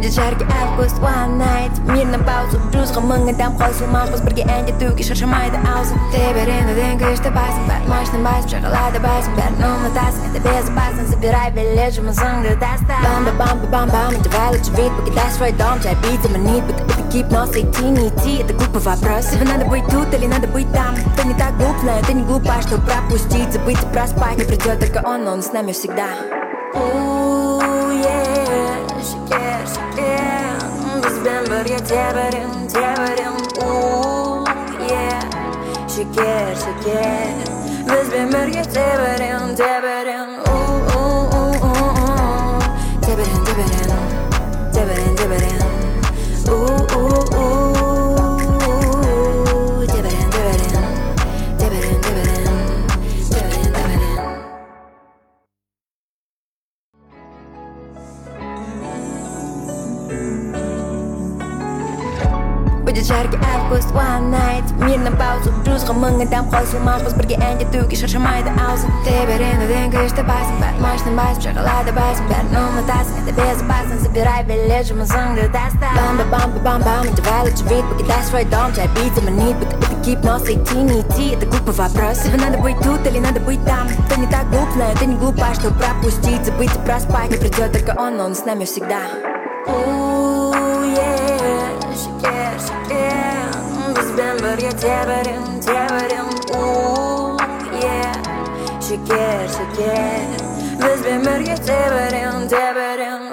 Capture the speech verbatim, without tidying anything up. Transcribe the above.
Будет жаркий август, one night. Мир на паузу, плюс хамынга там холсу махус. Бірге әнде түгі шаршамайды аузы. Теберені деңгі ішті басын. Бәр мощным басым, шоколада басым. Бәрін ұмытасың, это безопасно. Забирай билет, жұмысыңды таста. Бам-ба-бам-ба-бам-бам, одевай лучше вид. Покидай свой дом, тебя бить заманит. Это гипноз, идти, не идти, это глупый вопрос. Тебе надо быть тут или надо быть там. Ты не так глуп, знаю, ты не глупа, что пропустить, забыть и проспать. Не придет только он, но он с нами всегда. Ooh, yeah, şeker, şeker. Bizden birge teberim, teberim. Ooh, yeah, şeker, şeker. Bizden birge teberim, teberim. Ooh, ooh, ooh, ooh. Teberim, teberim, teberim, teberim. Ooh, ooh, ooh. Teberim, teberim, teberim, teberim. Teberim, teberim. Будет жаркий август, one night. Мир на паузу, плюс хамынга там холсу махус. Бірге әнде түгі шаршамайды аузы. Теберені деңгі ішті басын. Бәр мощным басым, шоколада басым. Бәрін ұмытасың, это безопасно. Забирай билет, жұмысыңды таста. Бам-ба-бам-ба-бам-бам, одевай лучше вид. Покидай свой дом, тебя бить заманит. Это гипноз, идти, не идти, это глупый вопрос. Тебе надо быть тут или надо быть там. Ты не так глуп, знаю, ты не глупа, что пропустить, забыть и проспать. Не придет только он, но он с нами всегда. Ooh, yeah, şeker, şeker. Bizden birge teberim, teberim. Ooh, yeah, şeker, şeker. Bizden birge teberim, teberim.